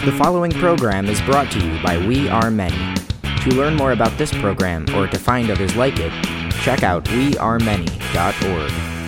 The following program is brought to you by We Are Many. To learn more about this program or to find others like it, check out wearemany.org.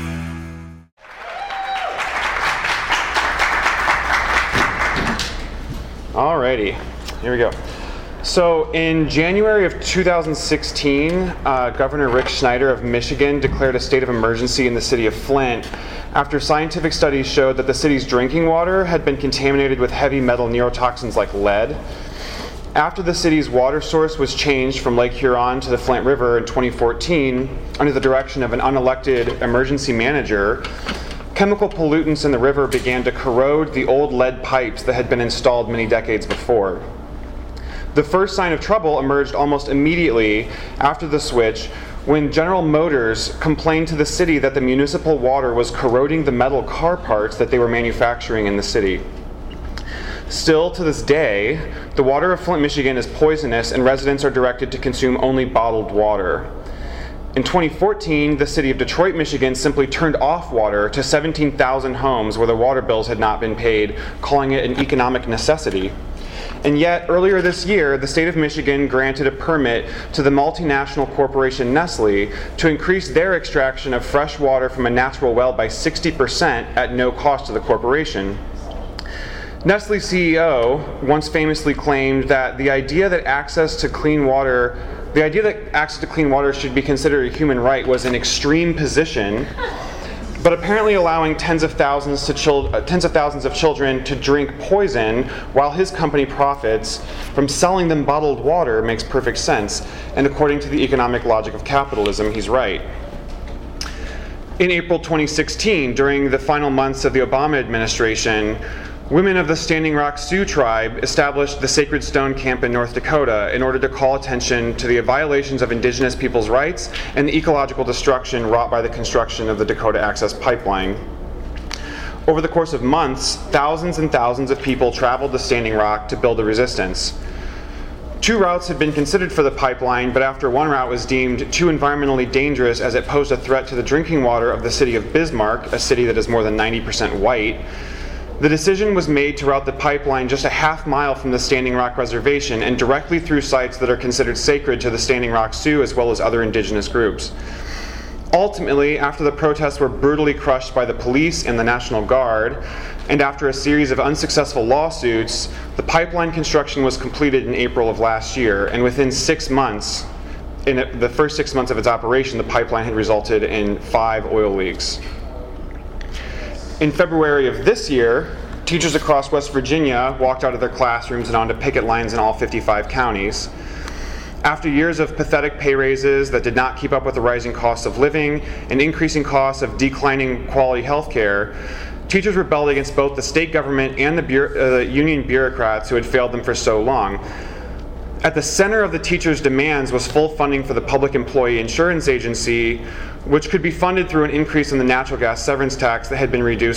Alrighty, here we go. So in January of 2016, Governor Rick Snyder of Michigan declared a state of emergency in the city of Flint after scientific studies showed that the city's drinking water had been contaminated with heavy metal neurotoxins like lead. After the city's water source was changed from Lake Huron to the Flint River in 2014, under the direction of an unelected emergency manager, chemical pollutants in the river began to corrode the old lead pipes that had been installed many decades before. The first sign of trouble emerged almost immediately after the switch when General Motors complained to the city that the municipal water was corroding the metal car parts that they were manufacturing in the city. Still, to this day, the water of Flint, Michigan is poisonous and residents are directed to consume only bottled water. In 2014, the city of Detroit, Michigan simply turned off water to 17,000 homes where the water bills had not been paid, calling it an economic necessity. And yet, earlier this year, the state of Michigan granted a permit to the multinational corporation Nestle to increase their extraction of fresh water from a natural well by 60% at no cost to the corporation. Nestle's CEO once famously claimed that the idea that access to clean water should be considered a human right was an extreme position, but apparently allowing tens of thousands of children to drink poison while his company profits from selling them bottled water makes perfect sense, and according to the economic logic of capitalism, he's right. In April 2016, during the final months of the Obama administration, women of the Standing Rock Sioux tribe established the Sacred Stone Camp in North Dakota in order to call attention to the violations of indigenous people's rights and the ecological destruction wrought by the construction of the Dakota Access Pipeline. Over the course of months, thousands and thousands of people traveled to Standing Rock to build a resistance. 2 routes had been considered for the pipeline, but after one route was deemed too environmentally dangerous as it posed a threat to the drinking water of the city of Bismarck, a city that is more than 90% white, the decision was made to route the pipeline just a half mile from the Standing Rock Reservation and directly through sites that are considered sacred to the Standing Rock Sioux as well as other indigenous groups. Ultimately, after the protests were brutally crushed by the police and the National Guard, and after a series of unsuccessful lawsuits, the pipeline construction was completed in April of last year, and within 6 months, in the first 6 months of its operation, the pipeline had resulted in 5 oil leaks. In February of this year, teachers across West Virginia walked out of their classrooms and onto picket lines in all 55 counties. After years of pathetic pay raises that did not keep up with the rising costs of living and increasing costs of declining quality health care, teachers rebelled against both the state government and the union bureaucrats who had failed them for so long. At the center of the teachers' demands was full funding for the Public Employee Insurance Agency, which could be funded through an increase in the natural gas severance tax that had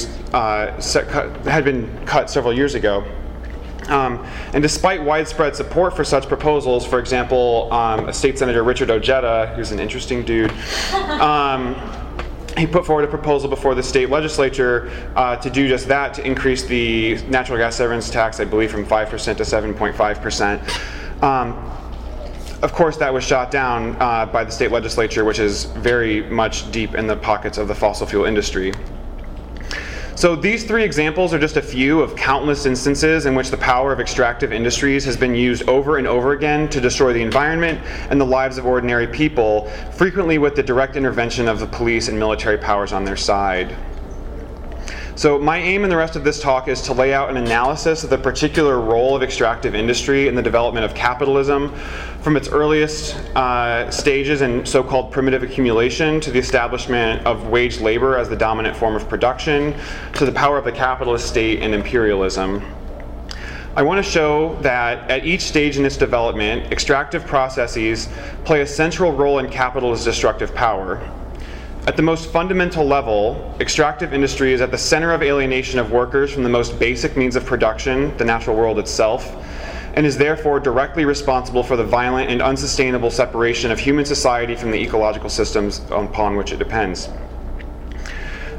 been cut several years ago. And despite widespread support for such proposals, for example, State Senator Richard Ojeda, who's an interesting dude, he put forward a proposal before the state legislature to do just that, to increase the natural gas severance tax, I believe, from 5% to 7.5%. Of course, that was shot down by the state legislature, which is very much deep in the pockets of the fossil fuel industry. So these 3 examples are just a few of countless instances in which the power of extractive industries has been used over and over again to destroy the environment and the lives of ordinary people, frequently with the direct intervention of the police and military powers on their side. So my aim in the rest of this talk is to lay out an analysis of the particular role of extractive industry in the development of capitalism, from its earliest stages in so-called primitive accumulation to the establishment of wage labor as the dominant form of production, to the power of the capitalist state and imperialism. I want to show that at each stage in its development, extractive processes play a central role in capitalist destructive power. At the most fundamental level, extractive industry is at the center of alienation of workers from the most basic means of production, the natural world itself, and is therefore directly responsible for the violent and unsustainable separation of human society from the ecological systems upon which it depends.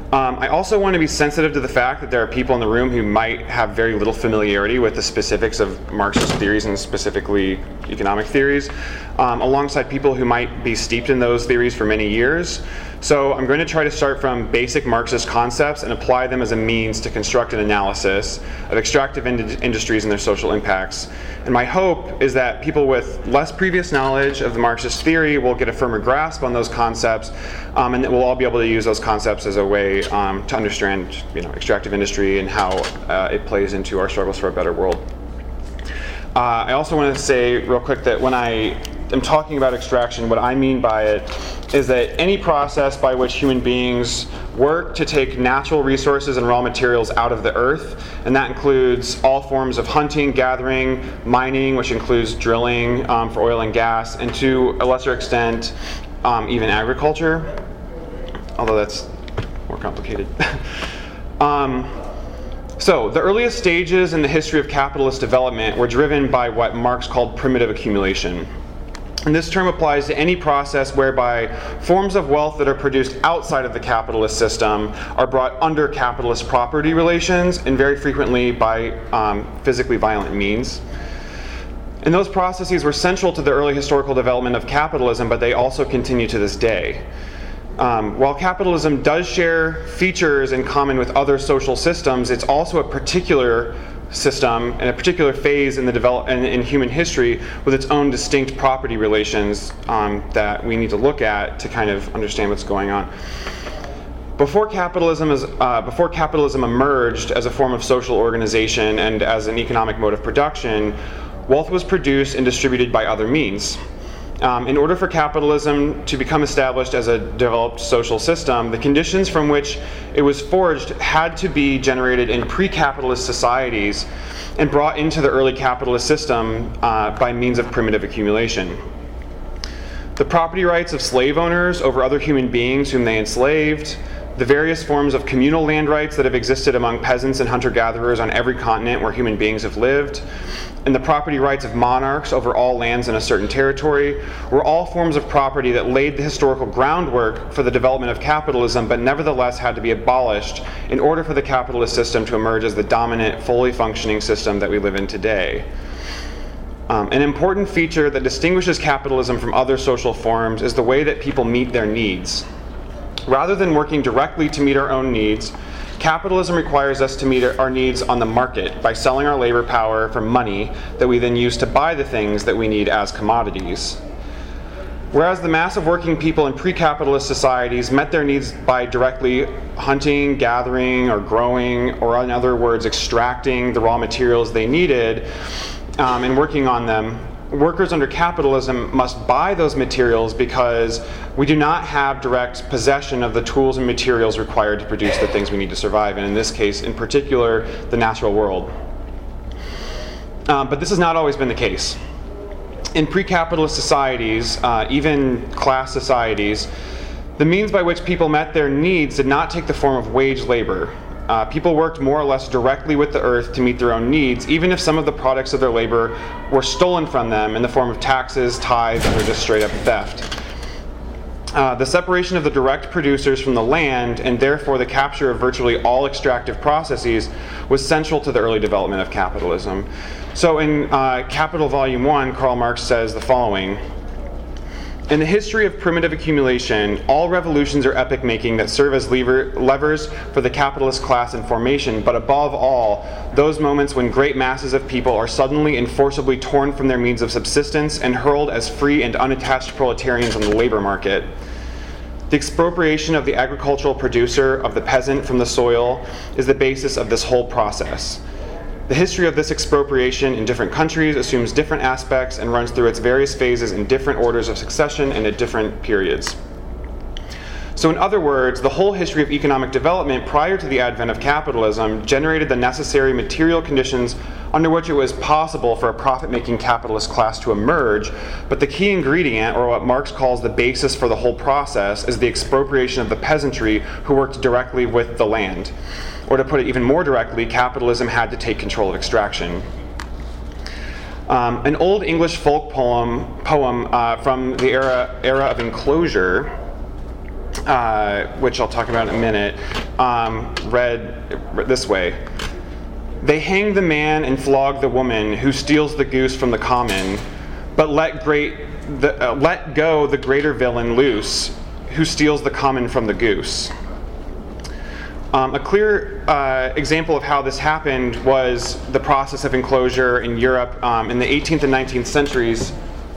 I also want to be sensitive to the fact that there are people in the room who might have very little familiarity with the specifics of Marxist theories and specifically economic theories, alongside people who might be steeped in those theories for many years. So I'm going to try to start from basic Marxist concepts and apply them as a means to construct an analysis of extractive industries and their social impacts. And my hope is that people with less previous knowledge of the Marxist theory will get a firmer grasp on those concepts, and that we'll all be able to use those concepts as a way to understand, extractive industry and how it plays into our struggles for a better world. I also want to say real quick that when I am talking about extraction, what I mean by it is that any process by which human beings work to take natural resources and raw materials out of the earth, and that includes all forms of hunting, gathering, mining, which includes drilling for oil and gas, and to a lesser extent, even agriculture, although that's more complicated. So the earliest stages in the history of capitalist development were driven by what Marx called primitive accumulation. And this term applies to any process whereby forms of wealth that are produced outside of the capitalist system are brought under capitalist property relations, and very frequently by physically violent means. And those processes were central to the early historical development of capitalism, but they also continue to this day. While capitalism does share features in common with other social systems, it's also a particular system and a particular phase in the in human history with its own distinct property relations that we need to look at to kind of understand what's going on. Before capitalism emerged as a form of social organization and as an economic mode of production, wealth was produced and distributed by other means. In order for capitalism to become established as a developed social system, the conditions from which it was forged had to be generated in pre-capitalist societies and brought into the early capitalist system by means of primitive accumulation. The property rights of slave owners over other human beings whom they enslaved, the various forms of communal land rights that have existed among peasants and hunter-gatherers on every continent where human beings have lived, and the property rights of monarchs over all lands in a certain territory were all forms of property that laid the historical groundwork for the development of capitalism, but nevertheless had to be abolished in order for the capitalist system to emerge as the dominant, fully functioning system that we live in today. An important feature that distinguishes capitalism from other social forms is the way that people meet their needs. Rather than working directly to meet our own needs, capitalism requires us to meet our needs on the market by selling our labor power for money that we then use to buy the things that we need as commodities. Whereas the mass of working people in pre-capitalist societies met their needs by directly hunting, gathering, or growing, or in other words, extracting the raw materials they needed and working on them, workers under capitalism must buy those materials because we do not have direct possession of the tools and materials required to produce the things we need to survive, and in this case, in particular, the natural world. But this has not always been the case. In pre-capitalist societies, even class societies, the means by which people met their needs did not take the form of wage labor. People worked more or less directly with the earth to meet their own needs, even if some of the products of their labor were stolen from them in the form of taxes, tithes, or just straight up theft. The separation of the direct producers from the land, and therefore the capture of virtually all extractive processes, was central to the early development of capitalism. So in Capital Volume 1, Karl Marx says the following: "In the history of primitive accumulation, all revolutions are epoch-making that serve as levers for the capitalist class in formation, but above all, those moments when great masses of people are suddenly and forcibly torn from their means of subsistence and hurled as free and unattached proletarians on the labor market. The expropriation of the agricultural producer, of the peasant from the soil, is the basis of this whole process. The history of this expropriation in different countries assumes different aspects and runs through its various phases in different orders of succession and at different periods." So in other words, the whole history of economic development prior to the advent of capitalism generated the necessary material conditions under which it was possible for a profit-making capitalist class to emerge, but the key ingredient, or what Marx calls the basis for the whole process, is the expropriation of the peasantry who worked directly with the land. Or to put it even more directly, capitalism had to take control of extraction. An old English folk poem from the era of enclosure, which I'll talk about in a minute, read this way: "They hang the man and flog the woman who steals the goose from the common, but let go the greater villain loose, who steals the common from the goose." A clear example of how this happened was the process of enclosure in Europe in the 18th and 19th centuries,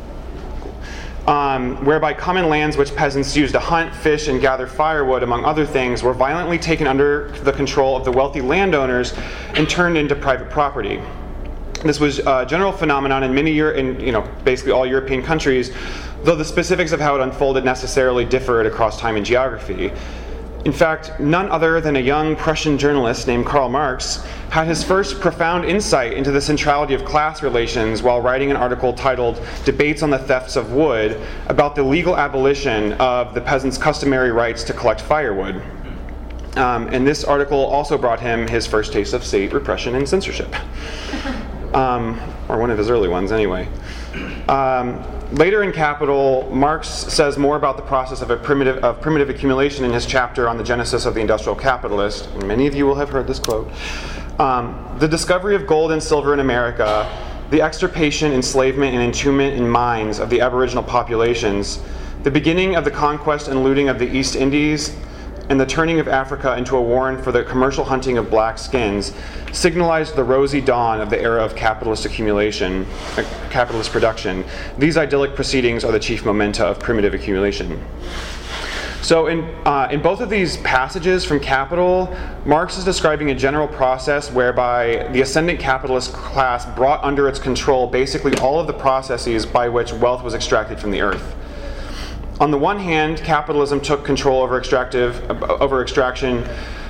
whereby common lands which peasants used to hunt, fish, and gather firewood, among other things, were violently taken under the control of the wealthy landowners and turned into private property. This was a general phenomenon in basically all European countries, though the specifics of how it unfolded necessarily differed across time and geography. In fact, none other than a young Prussian journalist named Karl Marx had his first profound insight into the centrality of class relations while writing an article titled "Debates on the Thefts of Wood" about the legal abolition of the peasants' customary rights to collect firewood. And this article also brought him his first taste of state repression and censorship. Or one of his early ones, anyway. Later in Capital, Marx says more about the process of primitive accumulation in his chapter on the genesis of the industrial capitalist. And many of you will have heard this quote. "The discovery of gold and silver in America, the extirpation, enslavement, and entombment in mines of the aboriginal populations, the beginning of the conquest and looting of the East Indies, and the turning of Africa into a warren for the commercial hunting of black skins signalized the rosy dawn of the era of capitalist accumulation, capitalist production. These idyllic proceedings are the chief momenta of primitive accumulation." So in both of these passages from Capital, Marx is describing a general process whereby the ascendant capitalist class brought under its control basically all of the processes by which wealth was extracted from the earth. On the one hand, capitalism took control over extraction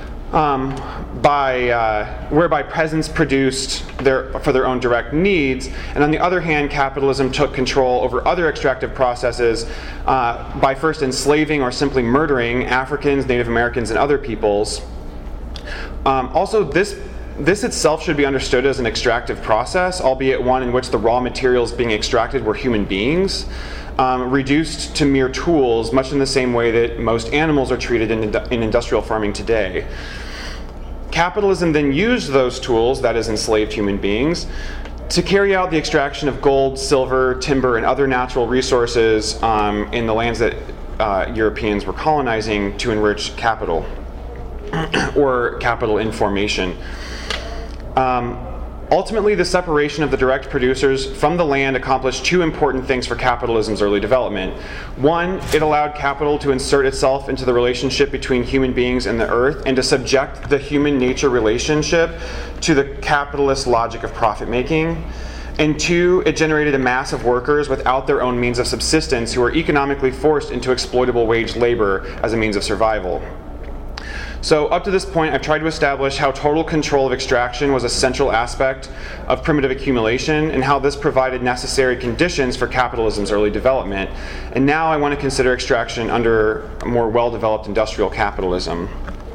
whereby peasants produced for their own direct needs, and on the other hand, capitalism took control over other extractive processes by first enslaving or simply murdering Africans, Native Americans, and other peoples. Also, this itself should be understood as an extractive process, albeit one in which the raw materials being extracted were human beings, reduced to mere tools, much in the same way that most animals are treated in industrial farming today. Capitalism then used those tools, that is enslaved human beings, to carry out the extraction of gold, silver, timber, and other natural resources in the lands that Europeans were colonizing to enrich capital, or capital in formation. Ultimately, the separation of the direct producers from the land accomplished two important things for capitalism's early development. One, it allowed capital to insert itself into the relationship between human beings and the earth and to subject the human nature relationship to the capitalist logic of profit making. And two, it generated a mass of workers without their own means of subsistence who were economically forced into exploitable wage labor as a means of survival. So up to this point, I've tried to establish how total control of extraction was a central aspect of primitive accumulation and how this provided necessary conditions for capitalism's early development. And now I want to consider extraction under a more well-developed industrial capitalism.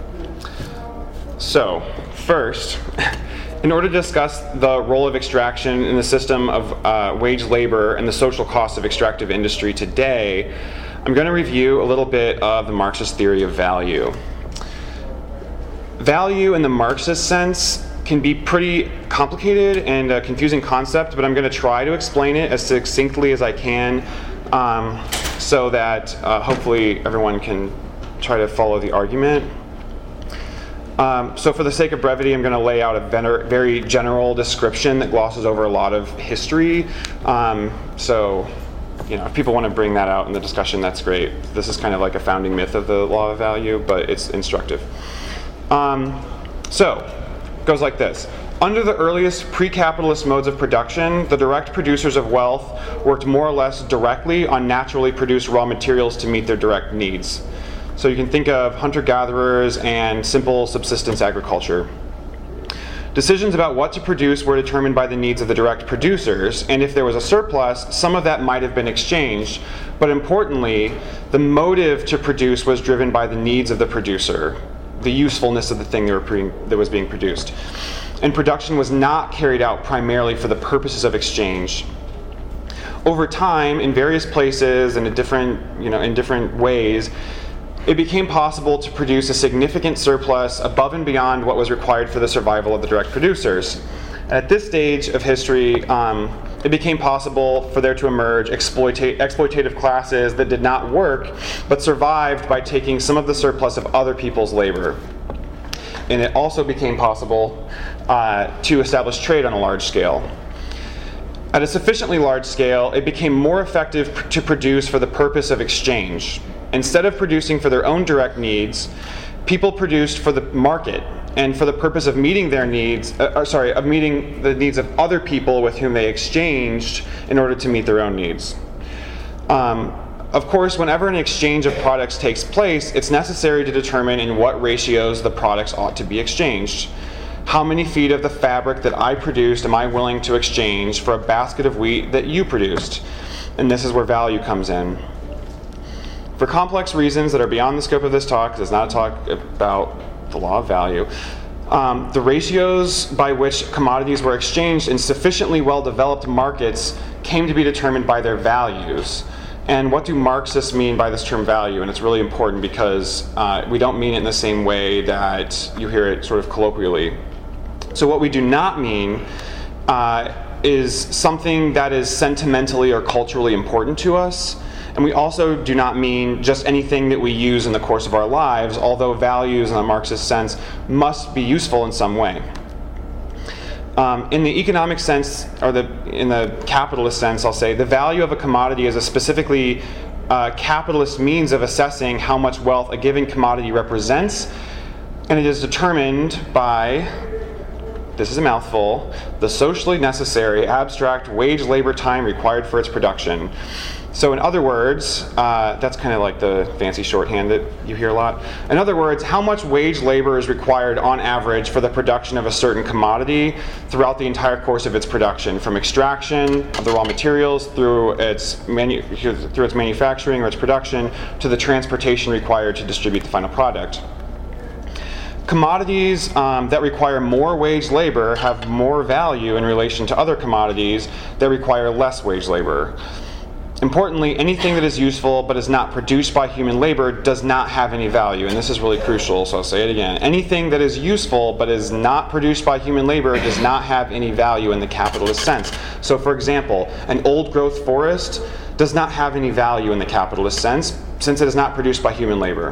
So, first, in order to discuss the role of extraction in the system of wage labor and the social costs of extractive industry today, I'm going to review a little bit of the Marxist theory of value. Value in the Marxist sense can be pretty complicated and a confusing concept, but I'm going to try to explain it as succinctly as I can so that hopefully everyone can try to follow the argument. So for the sake of brevity, I'm going to lay out a very general description that glosses over a lot of history. So if people want to bring that out in the discussion, that's great. This is kind of like a founding myth of the law of value, but it's instructive. So, it goes like this. Under the earliest pre-capitalist modes of production, the direct producers of wealth worked more or less directly on naturally produced raw materials to meet their direct needs. So you can think of hunter-gatherers and simple subsistence agriculture. Decisions about what to produce were determined by the needs of the direct producers, and if there was a surplus, some of that might have been exchanged. But importantly, the motive to produce was driven by the needs of the producer, the usefulness of the thing that was being produced. And production was not carried out primarily for the purposes of exchange. Over time, in various places and in different ways, it became possible to produce a significant surplus above and beyond what was required for the survival of the direct producers. At this stage of history, it became possible for there to emerge exploitative classes that did not work, but survived by taking some of the surplus of other people's labor. And it also became possible to establish trade on a large scale. At a sufficiently large scale, it became more effective to produce for the purpose of exchange. Instead of producing for their own direct needs, people produced for the market and for the purpose of meeting their needs, of meeting the needs of other people with whom they exchanged in order to meet their own needs. Of course, whenever an exchange of products takes place, it's necessary to determine in what ratios the products ought to be exchanged. How many feet of the fabric that I produced am I willing to exchange for a basket of wheat that you produced? And this is where value comes in. For complex reasons that are beyond the scope of this talk, it is not a talk about the law of value, the ratios by which commodities were exchanged in sufficiently well-developed markets came to be determined by their values. And what do Marxists mean by this term value? And it's really important because we don't mean it in the same way that you hear it sort of colloquially. So what we do not mean is something that is sentimentally or culturally important to us. And we also do not mean just anything that we use in the course of our lives, although values in a Marxist sense must be useful in some way. In the economic sense, or in the capitalist sense, I'll say, the value of a commodity is a specifically capitalist means of assessing how much wealth a given commodity represents, and it is determined by, this is a mouthful, the socially necessary abstract wage labor time required for its production. So in other words, that's kind of like the fancy shorthand that you hear a lot. In other words, how much wage labor is required on average for the production of a certain commodity throughout the entire course of its production, from extraction of the raw materials through its manufacturing or its production to the transportation required to distribute the final product. Commodities that require more wage labor have more value in relation to other commodities that require less wage labor. Importantly, anything that is useful but is not produced by human labor does not have any value, and this is really crucial, so I'll say it again. Anything that is useful but is not produced by human labor does not have any value in the capitalist sense. So for example, an old-growth forest does not have any value in the capitalist sense since it is not produced by human labor.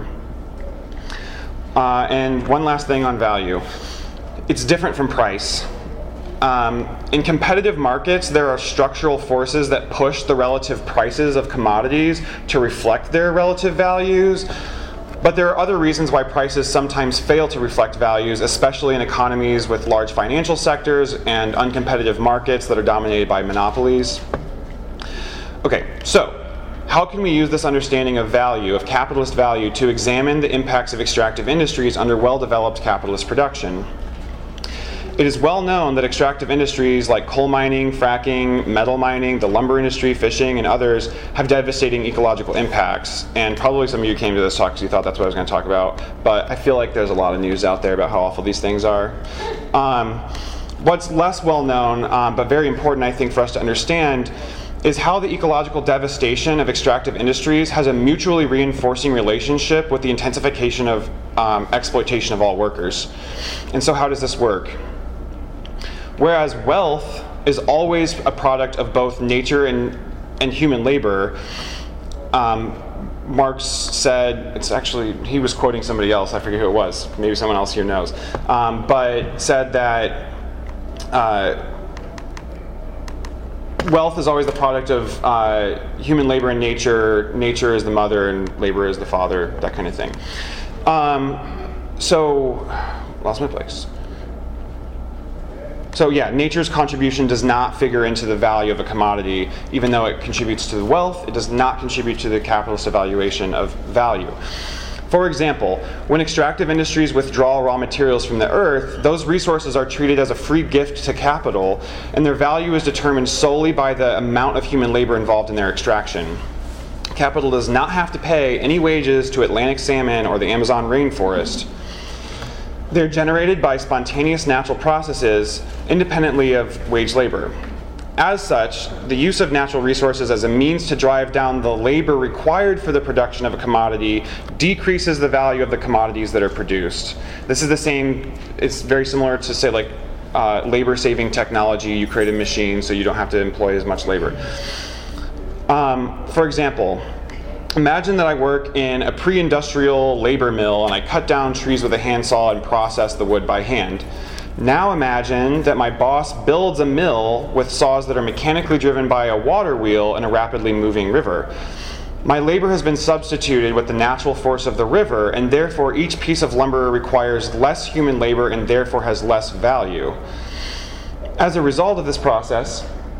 And one last thing on value. It's different from price. In competitive markets, there are structural forces that push the relative prices of commodities to reflect their relative values, but there are other reasons why prices sometimes fail to reflect values, especially in economies with large financial sectors and uncompetitive markets that are dominated by monopolies. Okay, so how can we use this understanding of value, of capitalist value, to examine the impacts of extractive industries under well-developed capitalist production? It is well known that extractive industries like coal mining, fracking, metal mining, the lumber industry, fishing, and others have devastating ecological impacts. And probably some of you came to this talk because you thought that's what I was going to talk about, but I feel like there's a lot of news out there about how awful these things are. What's less well known, but very important I think for us to understand, is how the ecological devastation of extractive industries has a mutually reinforcing relationship with the intensification of exploitation of all workers. And so how does this work? Whereas wealth is always a product of both nature and human labor, Marx said, it's actually, he was quoting somebody else, I forget who it was, maybe someone else here knows, but said that wealth is always the product of human labor and nature. Nature is the mother and labor is the father, that kind of thing. So, lost my place. So yeah, nature's contribution does not figure into the value of a commodity. Even though it contributes to the wealth, it does not contribute to the capitalist evaluation of value. For example, when extractive industries withdraw raw materials from the earth, those resources are treated as a free gift to capital, and their value is determined solely by the amount of human labor involved in their extraction. Capital does not have to pay any wages to Atlantic salmon or the Amazon rainforest. They're generated by spontaneous natural processes independently of wage labor. As such, the use of natural resources as a means to drive down the labor required for the production of a commodity decreases the value of the commodities that are produced. This is the same, it's very similar to, say, like labor-saving technology. You create a machine so you don't have to employ as much labor. For example, imagine that I work in a pre-industrial labor mill and I cut down trees with a handsaw and process the wood by hand. Now imagine that my boss builds a mill with saws that are mechanically driven by a water wheel in a rapidly moving river. My labor has been substituted with the natural force of the river, and therefore each piece of lumber requires less human labor and therefore has less value. As a result of this process,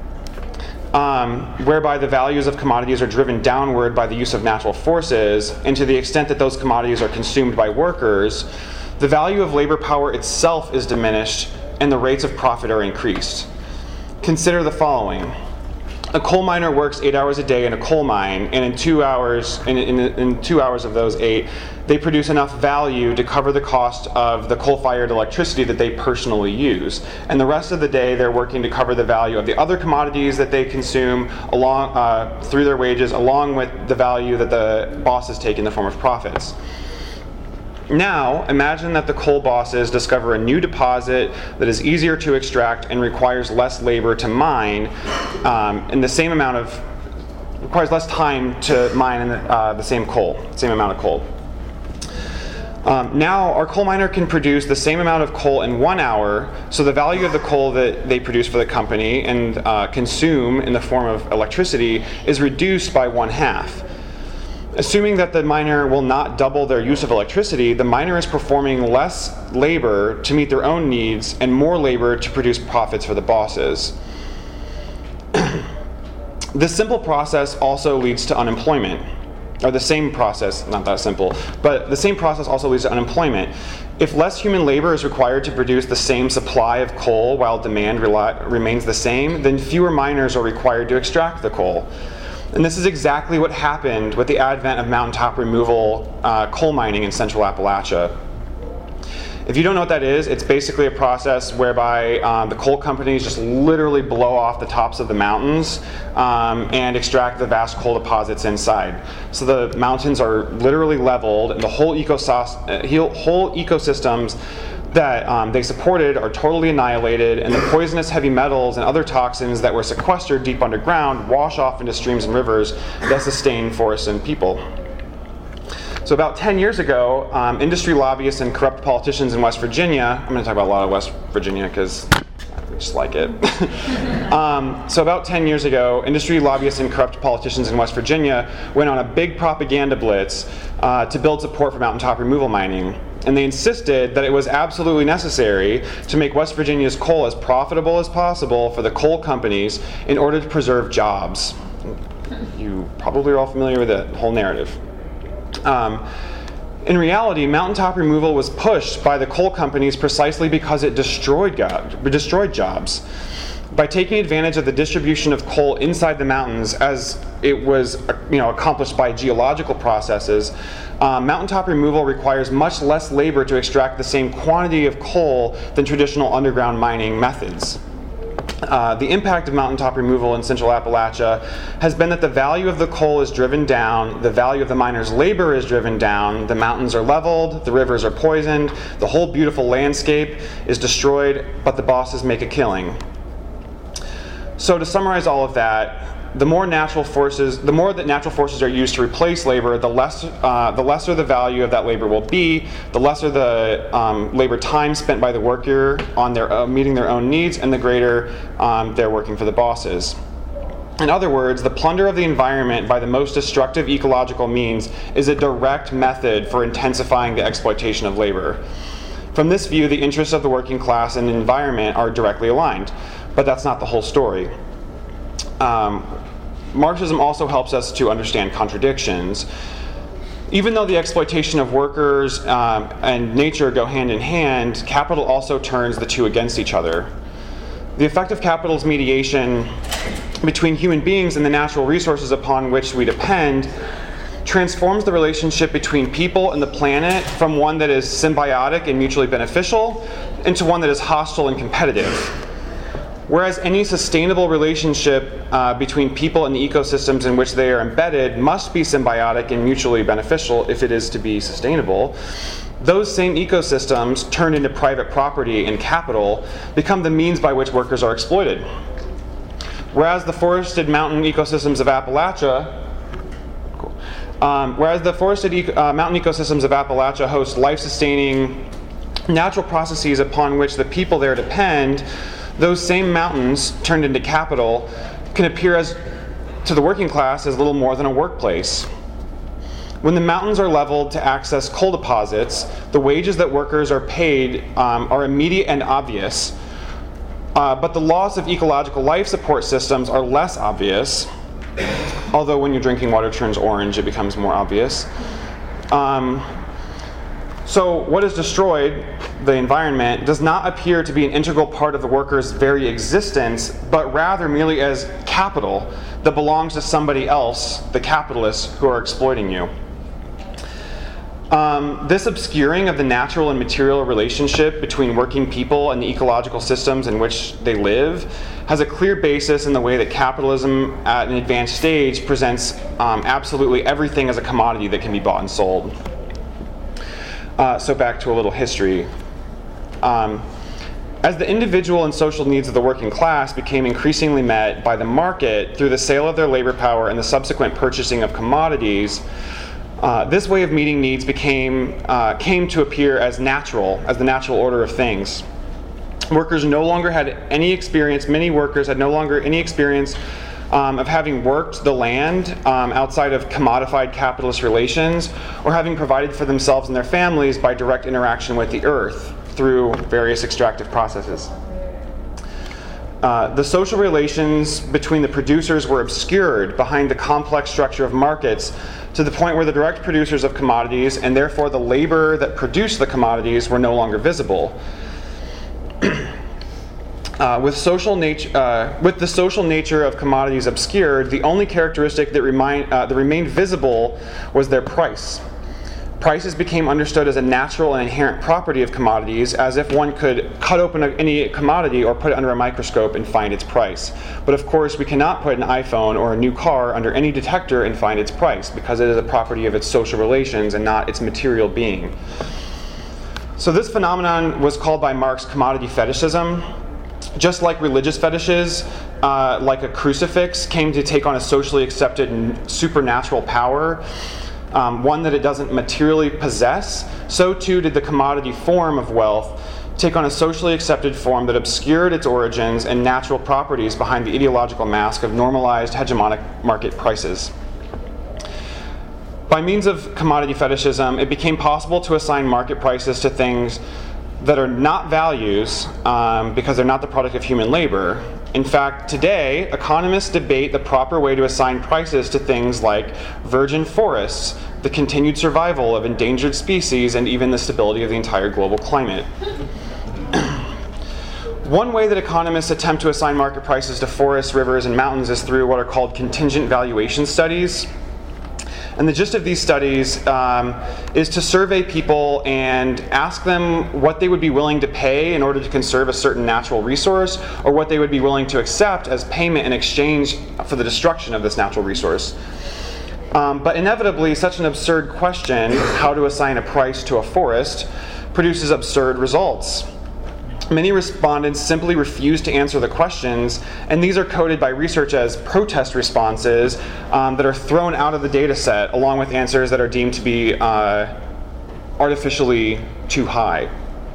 whereby the values of commodities are driven downward by the use of natural forces, and to the extent that those commodities are consumed by workers, the value of labor power itself is diminished and the rates of profit are increased. Consider the following. A coal miner works 8 hours a day in a coal mine, and in 2 hours, in 2 hours of those 8, they produce enough value to cover the cost of the coal-fired electricity that they personally use. And the rest of the day, they're working to cover the value of the other commodities that they consume along through their wages, along with the value that the bosses take in the form of profits. Now, imagine that the coal bosses discover a new deposit that is easier to extract and requires less labor to mine, and requires less time to mine in the same amount of coal. Now, our coal miner can produce the same amount of coal in 1 hour, so the value of the coal that they produce for the company and consume in the form of electricity is reduced by 1/2. Assuming that the miner will not double their use of electricity, the miner is performing less labor to meet their own needs and more labor to produce profits for the bosses. This simple process also leads to unemployment. Or the same process, not that simple, but the same process also leads to unemployment. If less human labor is required to produce the same supply of coal while demand remains the same, then fewer miners are required to extract the coal. And this is exactly what happened with the advent of mountaintop removal coal mining in central Appalachia. If you don't know what that is, it's basically a process whereby the coal companies just literally blow off the tops of the mountains and extract the vast coal deposits inside. So the mountains are literally leveled, and the whole ecosystems that they supported are totally annihilated, and the poisonous heavy metals and other toxins that were sequestered deep underground wash off into streams and rivers that sustain forests and people. So about 10 years ago, industry lobbyists and corrupt politicians in West Virginia, I'm going to talk about a lot of West Virginia because I just like it. So about 10 years ago, industry lobbyists and corrupt politicians in West Virginia went on a big propaganda blitz to build support for mountaintop removal mining. And they insisted that it was absolutely necessary to make West Virginia's coal as profitable as possible for the coal companies in order to preserve jobs. You probably are all familiar with the whole narrative. In reality, mountaintop removal was pushed by the coal companies precisely because it destroyed jobs. By taking advantage of the distribution of coal inside the mountains, as it was accomplished by geological processes, mountaintop removal requires much less labor to extract the same quantity of coal than traditional underground mining methods. The impact of mountaintop removal in central Appalachia has been that the value of the coal is driven down, the value of the miners' labor is driven down, the mountains are leveled, the rivers are poisoned, the whole beautiful landscape is destroyed, but the bosses make a killing. So to summarize all of that, the more that natural forces are used to replace labor, the lesser the value of that labor will be, the lesser the labor time spent by the worker on their meeting their own needs, and the greater they're working for the bosses. In other words, the plunder of the environment by the most destructive ecological means is a direct method for intensifying the exploitation of labor. From this view, the interests of the working class and the environment are directly aligned, but that's not the whole story. Marxism also helps us to understand contradictions. Even though the exploitation of workers and nature go hand in hand, capital also turns the two against each other. The effect of capital's mediation between human beings and the natural resources upon which we depend transforms the relationship between people and the planet from one that is symbiotic and mutually beneficial into one that is hostile and competitive. Whereas any sustainable relationship between people and the ecosystems in which they are embedded must be symbiotic and mutually beneficial if it is to be sustainable, those same ecosystems, turned into private property and capital, become the means by which workers are exploited. Whereas the forested mountain ecosystems of Appalachia host life-sustaining natural processes upon which the people there depend, those same mountains, turned into capital, can appear to the working class as little more than a workplace. When the mountains are leveled to access coal deposits, the wages that workers are paid are immediate and obvious, but the loss of ecological life support systems are less obvious, although when your drinking water turns orange, it becomes more obvious. So what is destroyed, the environment, does not appear to be an integral part of the worker's very existence, but rather merely as capital that belongs to somebody else, the capitalists who are exploiting you. This obscuring of the natural and material relationship between working people and the ecological systems in which they live has a clear basis in the way that capitalism at an advanced stage presents absolutely everything as a commodity that can be bought and sold. So back to a little history. As the individual and social needs of the working class became increasingly met by the market through the sale of their labor power and the subsequent purchasing of commodities, this way of meeting needs came to appear as natural, as the natural order of things. Workers no longer had any experience, many workers had no longer any experience of having worked the land outside of commodified capitalist relations, or having provided for themselves and their families by direct interaction with the earth through various extractive processes. The social relations between the producers were obscured behind the complex structure of markets to the point where the direct producers of commodities, and therefore the labor that produced the commodities, were no longer visible. With the social nature of commodities obscured, the only characteristic that remained visible was their price. Prices became understood as a natural and inherent property of commodities, as if one could cut open any commodity or put it under a microscope and find its price. But of course, we cannot put an iPhone or a new car under any detector and find its price, because it is a property of its social relations and not its material being. So this phenomenon was called by Marx commodity fetishism. Just like religious fetishes, like a crucifix, came to take on a socially accepted supernatural power, one that it doesn't materially possess, so too did the commodity form of wealth take on a socially accepted form that obscured its origins and natural properties behind the ideological mask of normalized hegemonic market prices. By means of commodity fetishism, it became possible to assign market prices to things that are not values because they're not the product of human labor. In fact, today, economists debate the proper way to assign prices to things like virgin forests, the continued survival of endangered species, and even the stability of the entire global climate. One way that economists attempt to assign market prices to forests, rivers, and mountains is through what are called contingent valuation studies. And the gist of these studies is to survey people and ask them what they would be willing to pay in order to conserve a certain natural resource, or what they would be willing to accept as payment in exchange for the destruction of this natural resource. But inevitably, such an absurd question, how to assign a price to a forest, produces absurd results. Many respondents simply refuse to answer the questions, and these are coded by research as protest responses that are thrown out of the data set, along with answers that are deemed to be artificially too high.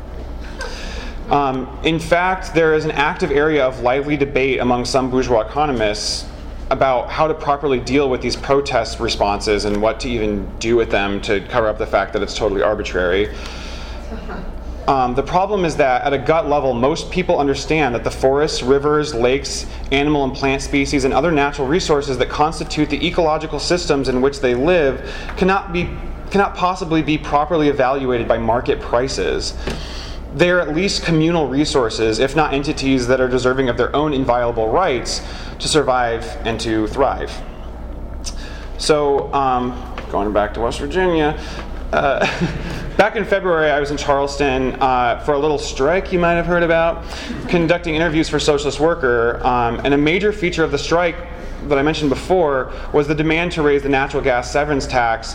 In fact, there is an active area of lively debate among some bourgeois economists about how to properly deal with these protest responses and what to even do with them to cover up the fact that it's totally arbitrary. The problem is that at a gut level, most people understand that the forests, rivers, lakes, animal and plant species, and other natural resources that constitute the ecological systems in which they live cannot possibly be properly evaluated by market prices. They are at least communal resources, if not entities that are deserving of their own inviolable rights to survive and to thrive. So, going back to West Virginia, Back in February, I was in Charleston for a little strike you might have heard about, conducting interviews for Socialist Worker, and a major feature of the strike that I mentioned before was the demand to raise the natural gas severance tax,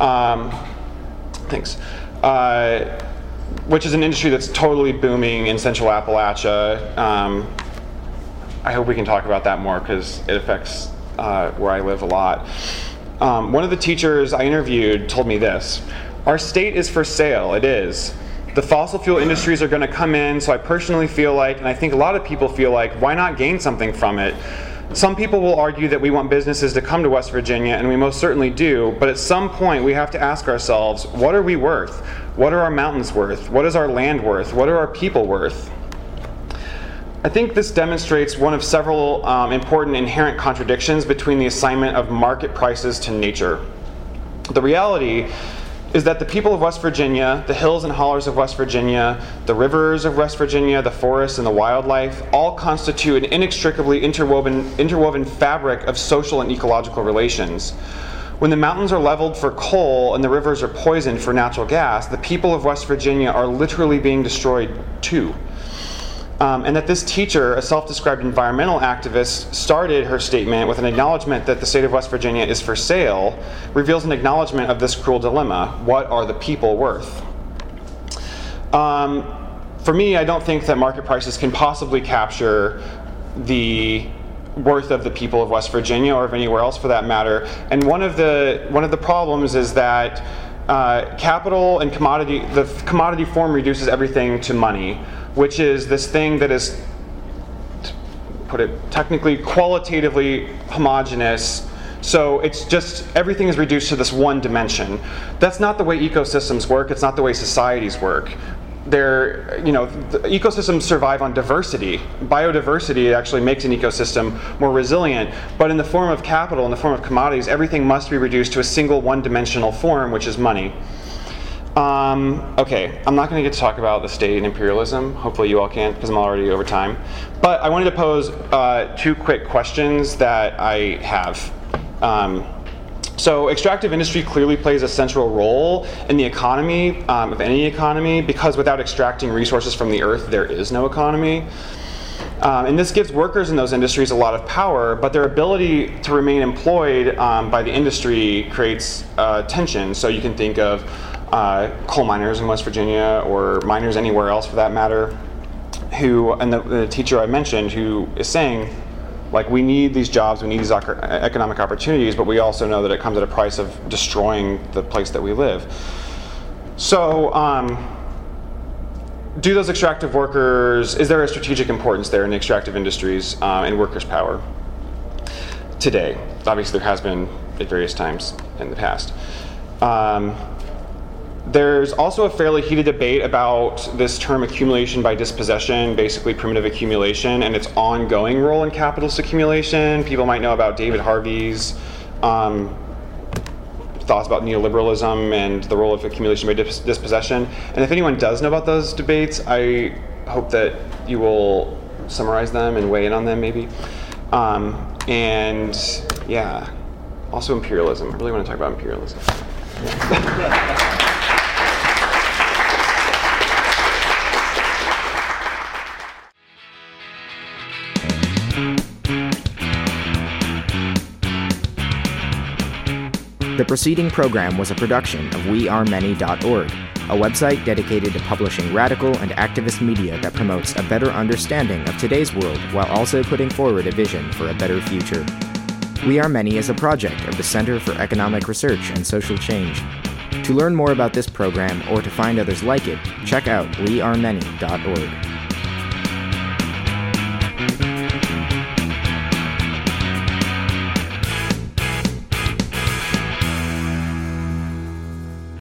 which is an industry that's totally booming in Central Appalachia. I hope we can talk about that more because it affects where I live a lot. One of the teachers I interviewed told me this: our state is for sale. It is. The fossil fuel industries are going to come in, so I personally feel like, and I think a lot of people feel like, why not gain something from it? Some people will argue that we want businesses to come to West Virginia, and we most certainly do, but at some point we have to ask ourselves, what are we worth? What are our mountains worth? What is our land worth? What are our people worth? I think this demonstrates one of several important inherent contradictions between the assignment of market prices to nature. The reality is that the people of West Virginia, the hills and hollers of West Virginia, the rivers of West Virginia, the forests and the wildlife, all constitute an inextricably interwoven fabric of social and ecological relations. When the mountains are leveled for coal and the rivers are poisoned for natural gas, the people of West Virginia are literally being destroyed too. And that this teacher, a self-described environmental activist, started her statement with an acknowledgement that the state of West Virginia is for sale, reveals an acknowledgement of this cruel dilemma. What are the people worth? For me, I don't think that market prices can possibly capture the worth of the people of West Virginia, or of anywhere else for that matter. And one of the problems is that capital and the commodity form reduces everything to money, which is this thing that is, to put it technically, qualitatively homogeneous. So it's just, everything is reduced to this one dimension. That's not the way ecosystems work. It's not the way societies work. The ecosystems survive on diversity. Biodiversity actually makes an ecosystem more resilient. But in the form of capital, in the form of commodities, everything must be reduced to a single one-dimensional form, which is money. Okay, I'm not going to get to talk about the state and imperialism. Hopefully you all can, because I'm already over time. But I wanted to pose two quick questions that I have. So extractive industry clearly plays a central role in the economy, of any economy, because without extracting resources from the earth, there is no economy. And this gives workers in those industries a lot of power, but their ability to remain employed by the industry creates tension. So you can think of coal miners in West Virginia, or miners anywhere else for that matter, and the teacher I mentioned, who is saying, like, we need these jobs, we need these economic opportunities, but we also know that it comes at a price of destroying the place that we live. So, do those extractive workers, is there a strategic importance there in the extractive industries and workers' power today? Obviously there has been at various times in the past. There's also a fairly heated debate about this term accumulation by dispossession, basically primitive accumulation, and its ongoing role in capitalist accumulation. People might know about David Harvey's thoughts about neoliberalism and the role of accumulation by dispossession. And if anyone does know about those debates, I hope that you will summarize them and weigh in on them maybe. And yeah, also imperialism. I really want to talk about imperialism. Yeah. The preceding program was a production of wearemany.org, a website dedicated to publishing radical and activist media that promotes a better understanding of today's world while also putting forward a vision for a better future. We Are Many is a project of the Center for Economic Research and Social Change. To learn more about this program or to find others like it, check out wearemany.org.